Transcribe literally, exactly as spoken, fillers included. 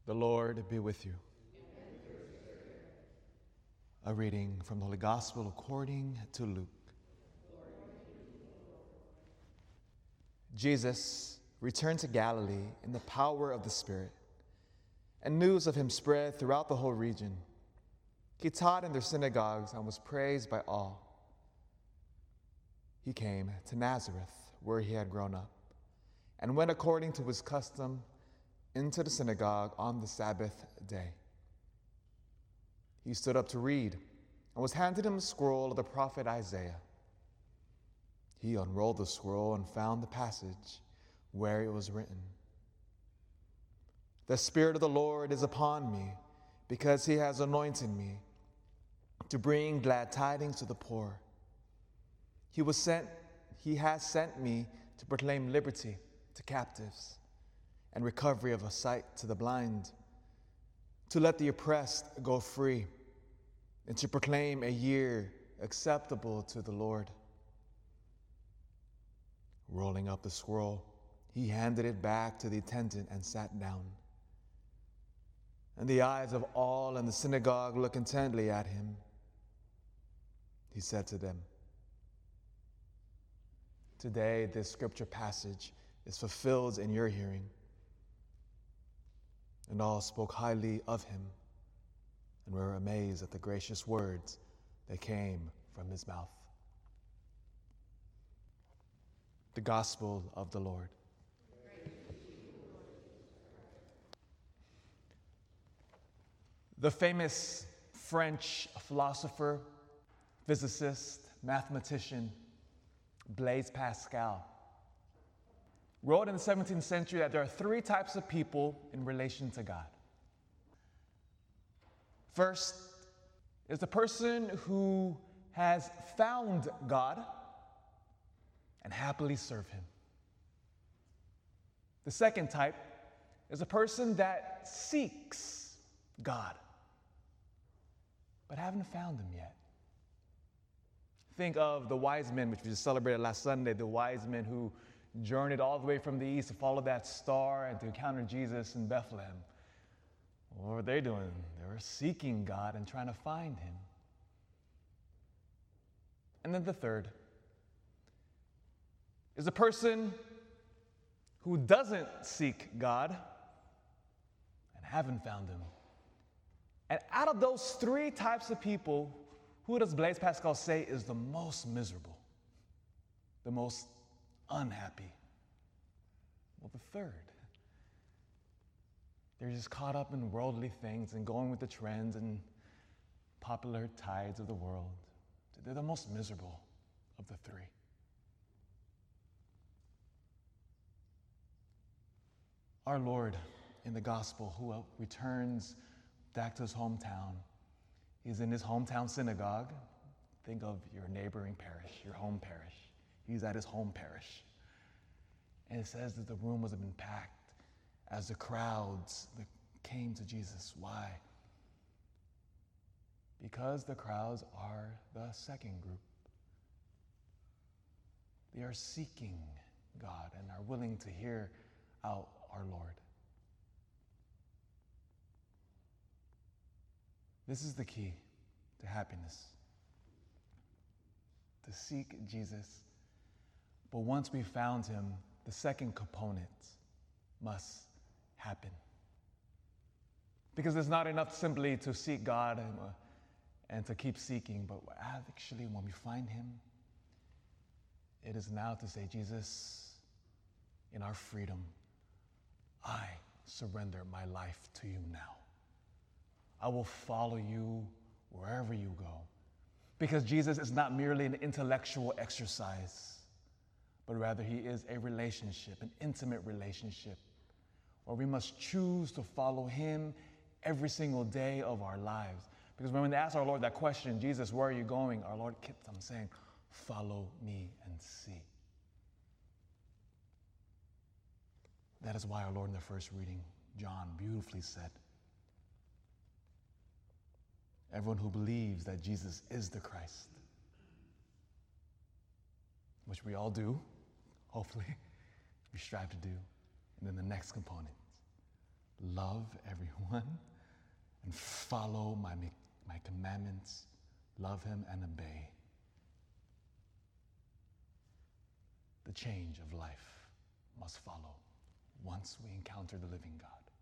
The Lord be with you. A reading from the Holy Gospel according to Luke. Jesus returned to Galilee in the power of the Spirit, and news of him spread throughout the whole region. He taught in their synagogues and was praised by all. He came to Nazareth, where he had grown up, and went according to his custom into the synagogue on the Sabbath day. He stood up to read, and was handed him a scroll of the prophet Isaiah. He unrolled the scroll and found the passage where it was written, "The Spirit of the Lord is upon me, because he has anointed me to bring glad tidings to the poor. He was sent, he has sent me to proclaim liberty to captives and recovery of a sight to the blind, to let the oppressed go free, and to proclaim a year acceptable to the Lord." Rolling up the scroll, he handed it back to the attendant and sat down. And the eyes of all in the synagogue looked intently at him. He said to them, "Today this scripture passage is fulfilled in your hearing." And all spoke highly of him and were amazed at the gracious words that came from his mouth. The Gospel of the Lord. The famous French philosopher, physicist, mathematician, Blaise Pascal wrote in the seventeenth century that there are three types of people in relation to God. First is the person who has found God and happily serve him. The second type is a person that seeks God but haven't found him yet. Think of the wise men, which we just celebrated last Sunday, the wise men who journeyed all the way from the east to follow that star and to encounter Jesus in Bethlehem. What were they doing? They were seeking God and trying to find him. And then the third is a person who doesn't seek God and haven't found him. And out of those three types of people, who does Blaise Pascal say is the most miserable, the most unhappy? Well, the third. They're just caught up in worldly things and going with the trends and popular tides of the world. They're the most miserable of the three. Our Lord in the gospel, who returns back to his hometown, he's in his hometown synagogue. Think of your neighboring parish, your home parish. He's at his home parish. And it says that the room was been packed as the crowds that came to Jesus. Why? Because the crowds are the second group. They are seeking God and are willing to hear out our Lord. This is the key to happiness, to seek Jesus. But once we found him, the second component must happen. Because it's not enough simply to seek God and, uh, and to keep seeking, but actually when we find him, it is now to say, "Jesus, in our freedom, I surrender my life to you now. I will follow you wherever you go." Because Jesus is not merely an intellectual exercise, but rather he is a relationship, an intimate relationship, where we must choose to follow him every single day of our lives. Because when we ask our Lord that question, "Jesus, where are you going?" our Lord kept on saying, "Follow me and see." That is why our Lord in the first reading, John beautifully said, everyone who believes that Jesus is the Christ, which we all do, hopefully, we strive to do. And then the next component, love everyone and follow my, my commandments, love him and obey, the change of life must follow once we encounter the living God.